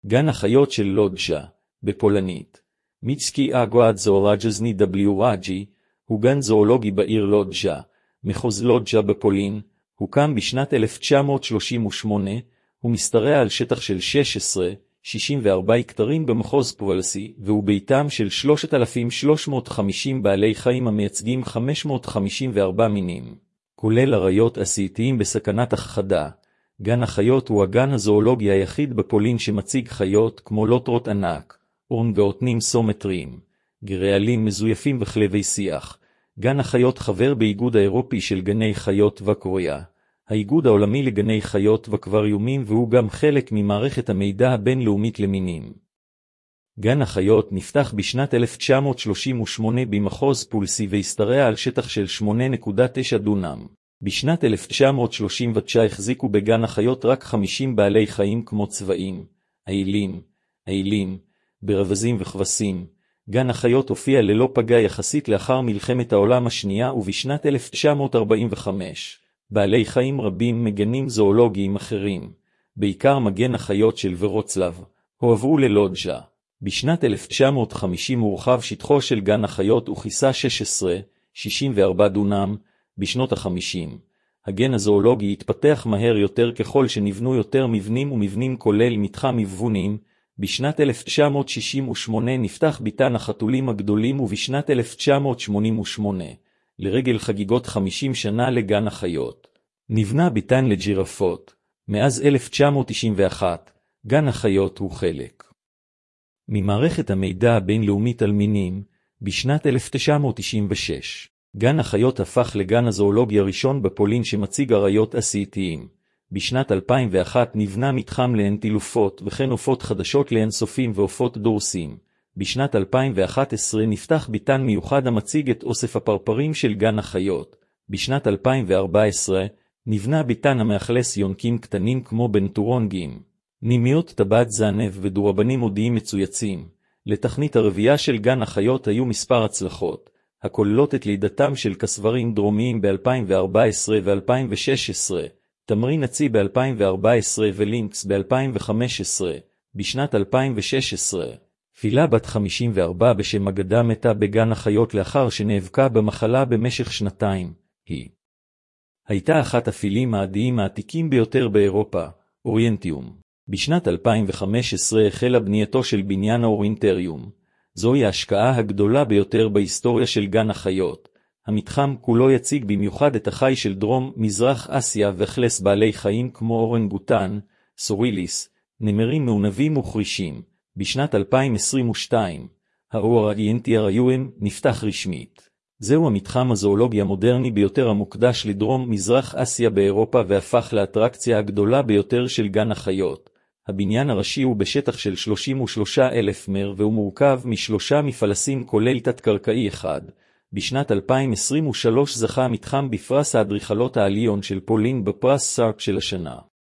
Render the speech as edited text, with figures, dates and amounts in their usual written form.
גן החיות של לודז'ה, בפולנית. מיצקי אגואד זואולוג'זני WAG, הוא גן זואולוגי בעיר לודז'ה, מחוז לודז'ה בפולין, הוקם בשנת 1938, הוא משתרע על שטח של 64 הקטרים במחוז פולסי, והוא ביתם של 3,350 בעלי חיים המייצגים 554 מינים, כולל אריות עשייתיים בסכנת הכחדה. גן החיות הוא הגן הזואולוגי היחיד בפולין שמציג חיות כמו לוטרות ענק, אורנגאוטנים סומטריים, גרעלים מזויפים וכלבי שיח. גן החיות חבר באיגוד האירופי של גני חיות וקוריאה, האיגוד העולמי לגני חיות וקווריומים, והוא גם חלק ממערכת המידע הבינלאומית למינים. גן החיות נפתח בשנת 1938 במחוז פולסי והשתרע על שטח של 8.9 דונם. בשנת 1939 החזיקו בגן החיות רק 50 בעלי חיים כמו צבעים, עילים, ברווזים וכבשים. גן החיות הופיע ללא פגע יחסית לאחר מלחמת העולם השנייה, ובשנת 1945 בעלי חיים רבים מגנים זואולוגיים אחרים, בעיקר מגן החיות של ורוצלב, הועברו ללודז'ה. בשנת 1950 הורחב שטחו של גן החיות וכיסה 64 דונם. בשנות ה-50 הגן הזואולוגי התפתח מהר יותר ככל שנבנו יותר מבנים ומבנים כולל מתחם מבונים. בשנת 1968 נפתח ביתן החתולים הגדולים, ובשנת 1988, לרגל חגיגות 50 שנה לגן החיות, נבנה ביתן לג'ירפות. מאז 1991, גן החיות הוא חלק ממערכת המידע הבינלאומית על מינים. בשנת 1996, גן החיות הפך לגן הזואולוגי הראשון בפולין שמציג אריות עשייתיים. בשנת 2001 נבנה מתחם לאנטילופות וכן עופות חדשות לאינסופים ועופות דורסים. בשנת 2011 נפתח ביתן מיוחד המציג את אוסף הפרפרים של גן החיות. בשנת 2014 נבנה ביתן המאכלס יונקים קטנים כמו בנטורונגים, נימיות טבעת זנב ודורבנים הודיים מצויצים. לתכנית הרבייה של גן החיות היו מספר הצלחות, הכוללות את לידתם של כסברים דרומיים ב-2014 ו-2016, תמרין עצי ב-2014 ולינקס ב-2015. בשנת 2016, פילה בת 54 בשם אגדה מתה בגן החיות לאחר שנאבקה במחלה במשך שנתיים. היא הייתה אחת הפילים העדיים העתיקים ביותר באירופה, אוריינטיום. בשנת 2015 החלה בנייתו של בניין האורינטריום. זוהי ההשקעה הגדולה ביותר בהיסטוריה של גן החיות. המתחם כולו יציג במיוחד את החי של דרום מזרח אסיה ואכלס בעלי חיים כמו אורנגוטן, סוריליס, נמרים מעונבים וחרישים. בשנת 2022, האוריינטריום נפתח רשמית. זהו המתחם הזואולוגי המודרני ביותר המוקדש לדרום מזרח אסיה באירופה והפך לאטרקציה הגדולה ביותר של גן החיות. הבניין הראשי הוא בשטח של 33,000 מטר והוא מורכב משלושה מפלסים כולל תת-קרקעי אחד. בשנת 2023 זכה המתחם בפרס האדריכלות העליון של פולין בפרס סארק של השנה.